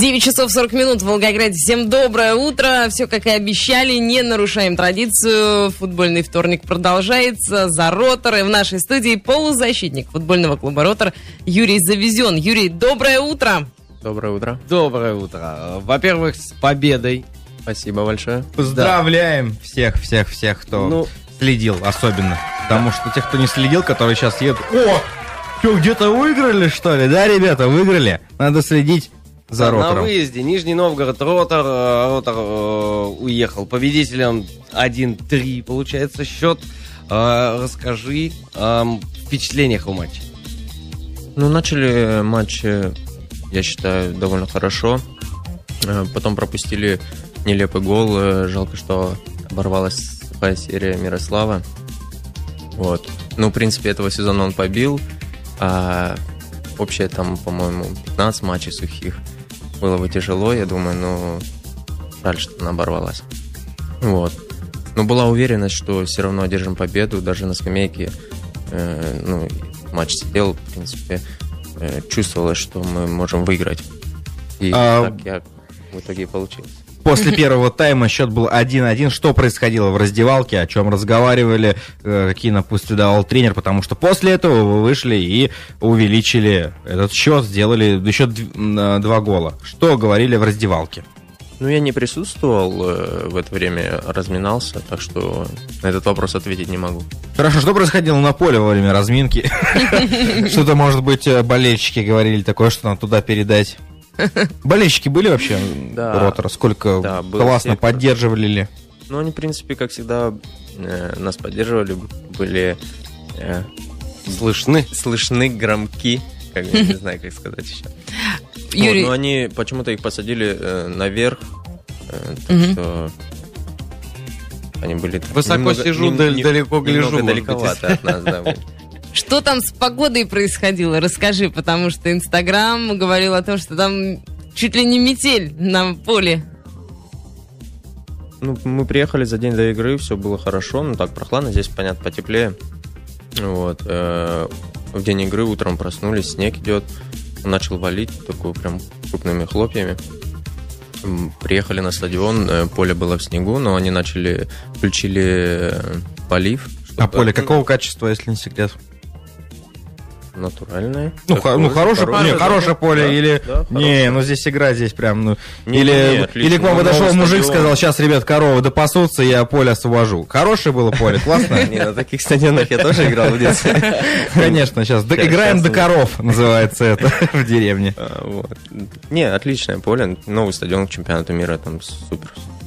9 часов 40 минут в Волгограде. Всем доброе утро. Все, как и обещали, не нарушаем традицию. Футбольный вторник продолжается. За «Ротор». И в нашей студии полузащитник футбольного клуба «Ротор» Юрий Завезен. Юрий, доброе утро. Доброе утро. Доброе утро. Во-первых, с победой. Спасибо большое. Поздравляем всех, кто следил особенно. Потому что тех, кто не следил, которые сейчас едут... О! Что, где-то выиграли, что ли? Да, ребята, выиграли. Надо следить за «Ротором». На выезде Нижний Новгород, Ротор уехал победителем 1-3, получается, счет. Расскажи о впечатлениях о матче. Начали матч, я считаю, довольно хорошо. Потом пропустили нелепый гол. Жалко, что оборвалась сухая серия Мирослава. Вот. В принципе, этого сезона он побил. А общее там, по-моему, 15 матчей сухих. Было бы тяжело, я думаю, жаль, что она оборвалась. Вот. Но была уверенность, что все равно одержим победу. Даже на скамейке матч сидел, в принципе, чувствовалось, что мы можем выиграть. И так в итоге и получилось. После первого тайма счет был 1-1. Что происходило в раздевалке, о чем разговаривали, какие напутствия давал тренер? Потому что после этого вы вышли и увеличили этот счет, сделали еще 2 гола. Что говорили в раздевалке? Я не присутствовал в это время, разминался, так что на этот вопрос ответить не могу. Хорошо, что происходило на поле во время разминки? Что-то, может быть, болельщики говорили такое, что надо туда передать? Болельщики были вообще Ротора? Сколько классно поддерживали ли? Они, в принципе, как всегда, нас поддерживали, были слышны, громки, я не знаю, как сказать еще. Юрий... Но они почему-то их посадили наверх, так что они были... Высоко сижу, далеко гляжу. Немного далековато от нас, да. Что там с погодой происходило? Расскажи, потому что Инстаграм говорил о том, что там чуть ли не метель на поле. Мы приехали за день до игры, все было хорошо, так прохладно, здесь, понятно, потеплее. Вот. В день игры утром проснулись, снег идет, начал валить, такой прям крупными хлопьями. Приехали на стадион, поле было в снегу, но они включили полив. А поле какого качества, если не секрет? Натуральное. Хорошее поле или... Да, не, здесь игра, здесь прям... Или к вам новый подошел мужик, стадион. сказал, сейчас, ребят, коровы допасутся, я поле освобожу. Хорошее было поле, классно? Не, на таких стадионах я тоже играл в детстве. Конечно, сейчас. Играем до коров, называется это в деревне. Не, отличное поле. Новый стадион к чемпионату мира, там супер.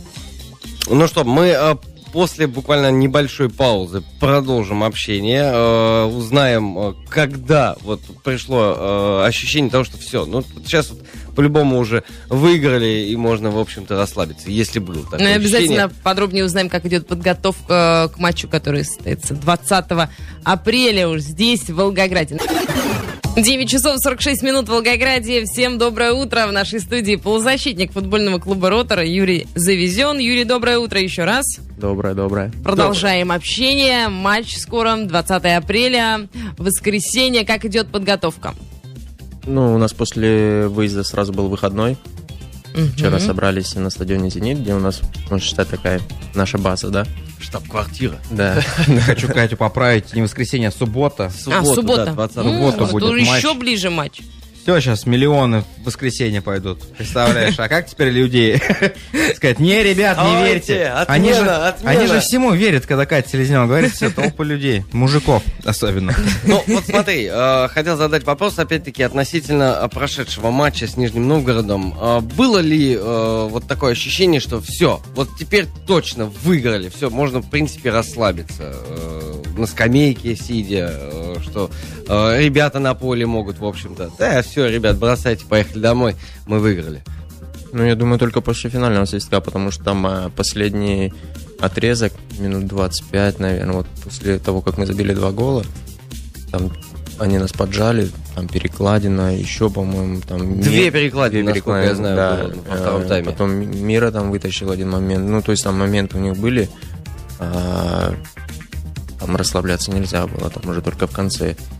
Ну что, мы... После буквально небольшой паузы продолжим общение, узнаем, когда пришло ощущение того, что все, сейчас по-любому уже выиграли и можно, в общем-то, расслабиться, если было такое ощущение. Обязательно подробнее узнаем, как идет подготовка к матчу, который состоится 20 апреля уж здесь, в Волгограде. 9 часов 46 минут в Волгограде. Всем доброе утро. В нашей студии полузащитник футбольного клуба «Ротор» Юрий Завезен. Юрий, доброе утро еще раз. Доброе. Продолжаем общение. Матч скоро, 20 апреля, воскресенье. Как идет подготовка? У нас после выезда сразу был выходной. Вчера собрались на стадионе «Зенит», где у нас, можно считать, такая наша база, да? Штаб-квартира. Да. Хочу Катю поправить. Не воскресенье, а суббота. Суббота. Да, 20 суббота будет матч. Еще ближе матч. Все, сейчас миллионы в воскресенье пойдут. Представляешь, а как теперь людей сказать, не, ребят, не верьте. Они же всему верят, когда Катя Селезнева говорит, все, толпа людей, мужиков особенно. Смотри, хотел задать вопрос, опять-таки, относительно прошедшего матча с Нижним Новгородом. Было ли такое ощущение, что все, теперь точно выиграли, все, можно, в принципе, расслабиться на скамейке сидя, что ребята на поле могут, в общем-то, все, ребят, бросайте, поехали домой, мы выиграли. Я думаю, только после финального свистка, потому что там последний отрезок, минут 25, наверное, после того, как мы забили 2 гола, там они нас поджали, там перекладина, еще, по-моему, там... 2 перекладины, насколько я знаю, да, было во втором тайме. Потом Мира там вытащил один момент, то есть там моменты у них были, там расслабляться нельзя было, там уже только в конце.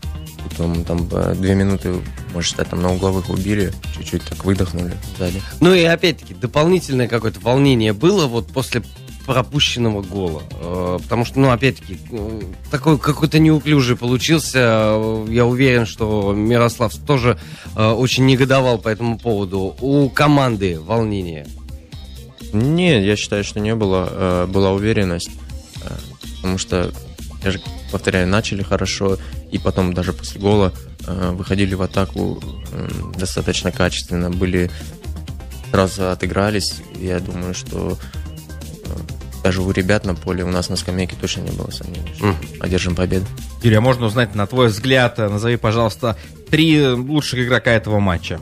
Потом там 2 минуты, может считать, там на угловых убили, чуть-чуть так выдохнули сзади. Ну и опять-таки, дополнительное какое-то волнение было вот после пропущенного гола. Потому что, ну, опять-таки, такой какой-то неуклюжий получился. Я уверен, что Мирослав тоже очень негодовал по этому поводу. У команды волнение? Нет, я считаю, что не было. Была уверенность. Потому что, я же повторяю, начали хорошо. И потом даже после гола выходили в атаку достаточно качественно. Сразу отыгрались. Я думаю, что даже у ребят на поле, у нас на скамейке точно не было сомнений, что одержим победу. Юрий, а можно узнать, на твой взгляд, назови, пожалуйста, 3 лучших игрока этого матча?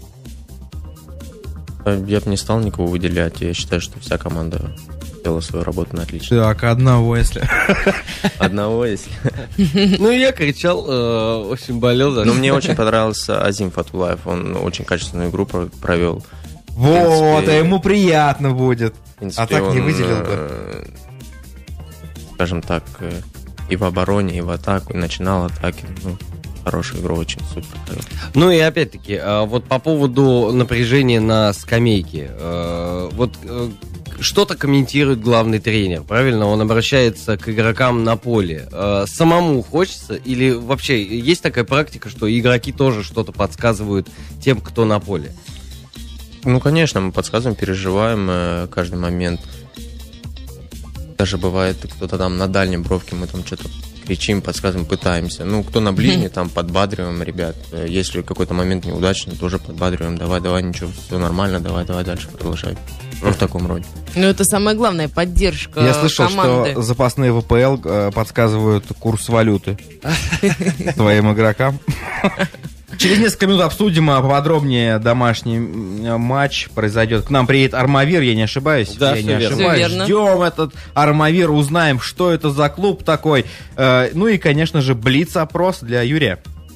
Я бы не стал никого выделять. Я считаю, что вся команда сделала свою работу на отлично. Так, одного, если... Одного, если... Ну, я кричал, очень болел. Но мне очень понравился Азим Фатулаев. Он очень качественную игру провел. Вот, а ему приятно будет. Принципе, А так не он, выделил бы. Скажем так, и в обороне, и в атаку, и начинал атаки. Ну, хорошую игру, очень супер. Ну и опять-таки, вот по поводу напряжения на скамейке. Вот что-то комментирует главный тренер, правильно? Он обращается к игрокам на поле. Самому хочется? Или вообще есть такая практика, что игроки тоже что-то подсказывают тем, кто на поле? Ну, конечно, мы подсказываем, переживаем каждый момент. Даже бывает, кто-то там на дальней бровке, мы там что-то кричим, подсказываем, пытаемся. Ну, кто на ближней, там подбадриваем ребят. Если какой-то момент неудачный, тоже подбадриваем. Давай, ничего, все нормально, давай дальше продолжай. Ну, в таком роде. Ну, это самая главная поддержка команды. Я слышал, что запасные ВПЛ подсказывают курс валюты твоим игрокам. Через несколько минут обсудим поподробнее домашний матч. Произойдет. К нам приедет Армавир, я не ошибаюсь? Да, я не все ошибаюсь. верно. Ждем этот Армавир, узнаем, что это за клуб такой. Ну и, конечно же, блиц-опрос для Юрия.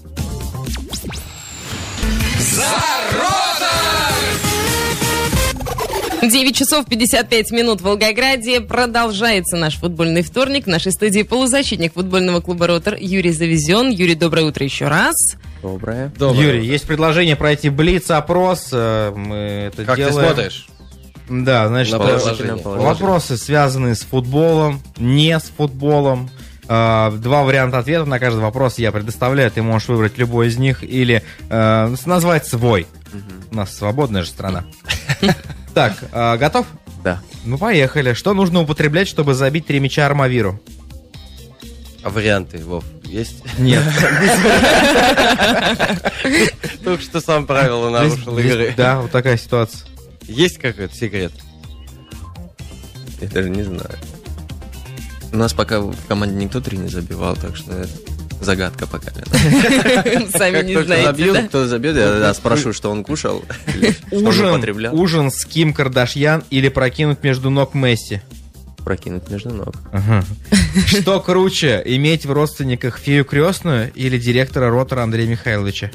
9 часов 55 минут в Волгограде. Продолжается наш футбольный вторник. В нашей студии полузащитник футбольного клуба «Ротор» Юрий Завезен. Юрий, доброе утро еще раз. Доброе. Юрий, есть предложение пройти блиц-опрос. Мы это Как делаем. ты смотришь? Да, значит, На положение. вопросы, связанные с футболом, не с футболом. 2 варианта ответов на каждый вопрос я предоставляю. Ты можешь выбрать любой из них или назвать свой. У нас свободная же страна. Так, готов? Да. Ну, поехали. Что нужно употреблять, чтобы забить 3 мяча Армавиру? А варианты, Вов, есть? Нет. Только что сам правила нарушил игры. Да, вот такая ситуация. Есть какой-то секрет? Я даже не знаю. У нас пока в команде никто 3 не забивал, так что это загадка пока. Сами не знаете, да? Кто забьет, я спрошу, что он кушал, что он употреблял. Ужин с Ким Кардашьян или прокинуть между ног Месси? Прокинуть между ног. Ага. Что круче, иметь в родственниках фею крестную или директора Ротора Андрея Михайловича?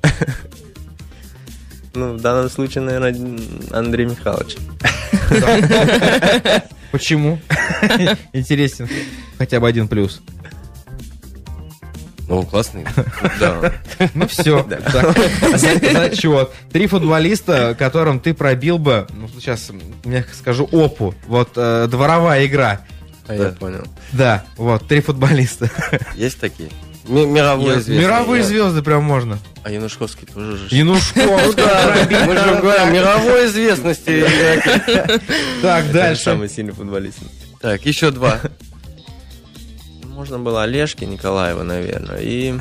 Ну, в данном случае, наверное, Андрей Михайлович. Почему? Интересен. Хотя бы 1 плюс. Ну, классный. Да. Ну все. Зачет. 3 футболиста, которым ты пробил бы, ну сейчас я скажу опу. Вот дворовая игра. Я понял. Да, вот 3 футболиста. Есть такие? Мировые звезды. Мировые звезды прям можно. А Янушковский тоже же. Янушков. Мы же говорим, мировой известности. Так, дальше. Самый сильный футболист. Так, еще 2. Можно было Олежки Николаева, наверное, и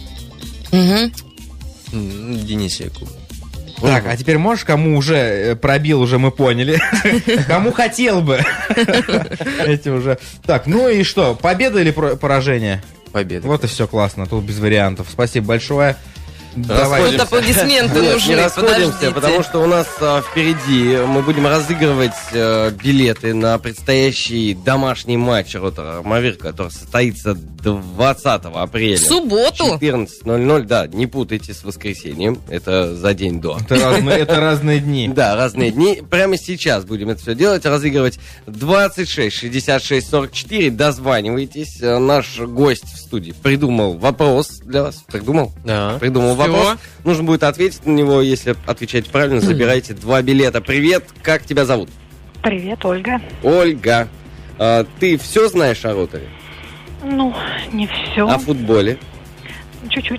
Денис Якуб. Так, а теперь можешь, кому уже пробил, уже мы поняли. Кому хотел бы. Эти уже. Так, ну и что, победа или поражение? Победа. Вот и все классно, тут без вариантов. Спасибо большое. Тут аплодисменты Нет, нужны, не расходимся, подождите. потому что у нас впереди мы будем разыгрывать билеты на предстоящий домашний матч Ротор Армавир, который состоится 20 апреля. В субботу? 14:00, да, не путайте с воскресеньем, это за день до. Это разные дни. Да, разные дни. Прямо сейчас будем это все делать, разыгрывать 26 66 44. Дозванивайтесь. Наш гость в студии придумал вопрос для вас. Придумал вопрос. Нужно будет ответить на него. Если отвечаете правильно, забирайте 2 билета. Привет, как тебя зовут? Привет, Ольга. Ольга. Ты все знаешь о Роторе? Ну, не все. О футболе? Чуть-чуть.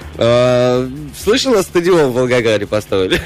Слышала, стадион в Волгограде построили?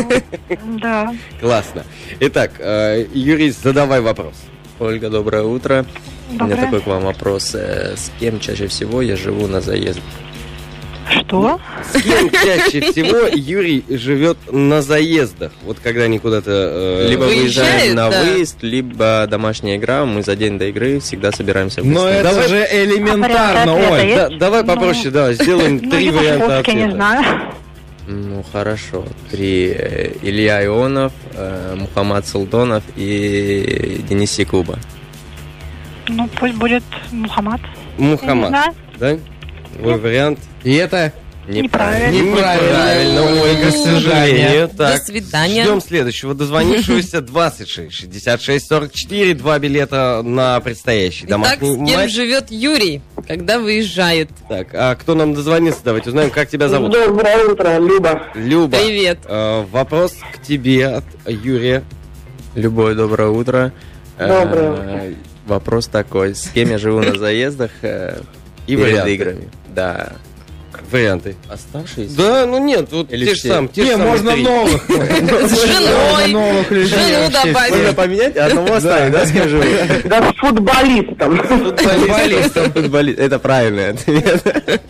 Да. Классно. Итак, Юрий, задавай вопрос. Ольга, доброе утро. У меня Доброе. такой к вам вопрос. С кем чаще всего я живу на заезд? Что? С кем чаще всего Юрий живет на заездах? Вот когда они куда-то... Либо выезжаем на да. выезд, либо домашняя игра. Мы за день до игры всегда собираемся вместе. Но это Давай- же элементарно, варианты Оль. ответа давай Ну, попроще, да, сделаем Ну, 3 я варианта по-русски не ответа. знаю. Ну, хорошо. 3. Илья Ионов, Мухаммад Султонов и Денис Якуба. Ну, пусть будет Мухаммад. Я не Мухаммад, знаю. да? Твой вариант? И это Неправильно. неправильно, Ольга, к сожалению. До свидания. Ждем следующего дозвонившегося 26 66 44. 2 билета на предстоящий Итак, домашний с кем матч. живет Юрий, когда выезжает? Так, а кто нам дозвонится? Давайте узнаем, как тебя зовут. Доброе утро, Люба. Люба. Привет. Вопрос к тебе от Юрия. Любое доброе утро. Доброе Вопрос такой. С кем я живу на заездах И перед варианты. играми? Да. Варианты. Оставшиеся? Да, ну нет, вот Или те же все? самые. те же Не, самые можно 3. новых. С женой. Новых людей Жену вообще добавить. Можно поменять? Одного оставить, да, с кем живу? Да с футболистом. Футболист. Это правильный ответ.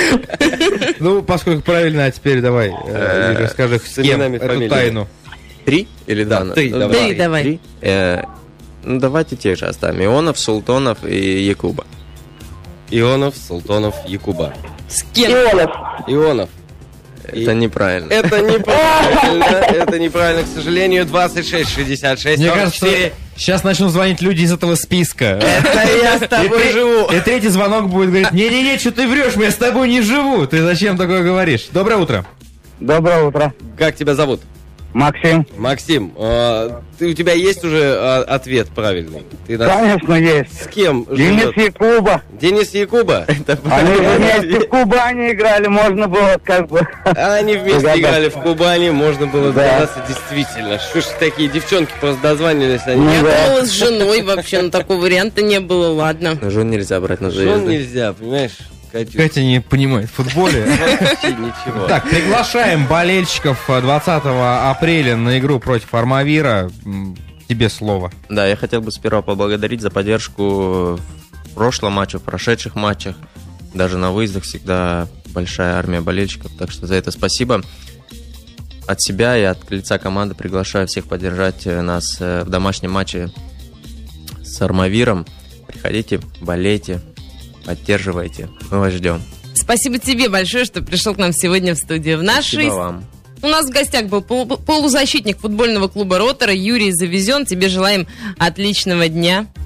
Ну, поскольку правильно, а теперь давай, Юрий, скажи, с с кем именами, эту фамилиями. тайну. 3 или Да, 2? три, давай. Три давай. 3. Ну, давайте тех же оставим. Ионов, Султонов и Якуба. Ионов, Султонов, Якуба. С кем? Ионов. Ионов. Это неправильно. Это неправильно. Это неправильно, к сожалению. 26 66 Мне 44. кажется, сейчас начнут звонить люди из этого списка. Это я с тобой живу. И третий звонок будет говорить: не-не-не, что ты врешь, я с тобой не живу. Ты зачем такое говоришь? Доброе утро. Доброе утро. Как тебя зовут? Максим. Максим, у тебя есть уже ответ правильный? Ты Конечно, есть. с кем Денис живет? Якуба. Денис Якуба? Они вместе в Кубани играли, можно было как бы... Они вместе Догадаться. играли в Кубани, можно было Да. догадаться действительно. Что ж такие девчонки просто дозванивались, они... Ну Я да. думала, с женой вообще, но такого варианта не было, ладно. Жен нельзя брать на Жен заезды. нельзя, понимаешь? Катюш, Катя не понимает в футболе. вообще ничего. Так, приглашаем болельщиков 20 апреля на игру против Армавира. Тебе слово. Да, я хотел бы сперва поблагодарить за поддержку в прошлом матче, в прошедших матчах. Даже на выездах всегда большая армия болельщиков, так что за это спасибо. От себя и от лица команды приглашаю всех поддержать нас в домашнем матче с Армавиром. Приходите, болейте, поддерживайте. Мы вас ждем. Спасибо тебе большое, что пришел к нам сегодня в студию. Спасибо вам. У нас в гостях был полузащитник футбольного клуба «Ротора» Юрий Завезен. Тебе желаем отличного дня.